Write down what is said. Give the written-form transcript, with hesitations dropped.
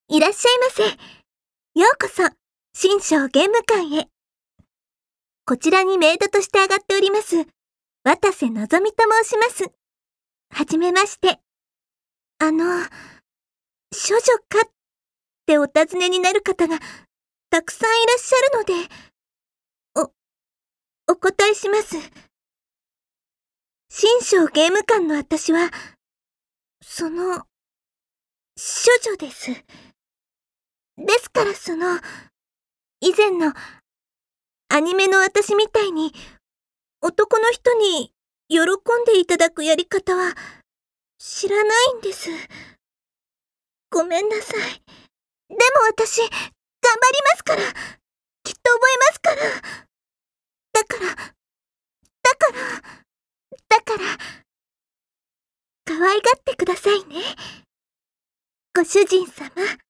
いらっしゃいませ。ようこそ、新章玄武館へ。こちらにメイドとして上がっております、渡瀬のぞみと申します。はじめまして。処女かってお尋ねになる方がたくさんいらっしゃるので、お答えします。新章玄武館の私は、処女です。ですから以前のアニメの私みたいに男の人に喜んでいただくやり方は知らないんです。ごめんなさい。でも私、頑張りますから。きっと覚えますから。だから、可愛がってくださいね。ご主人様。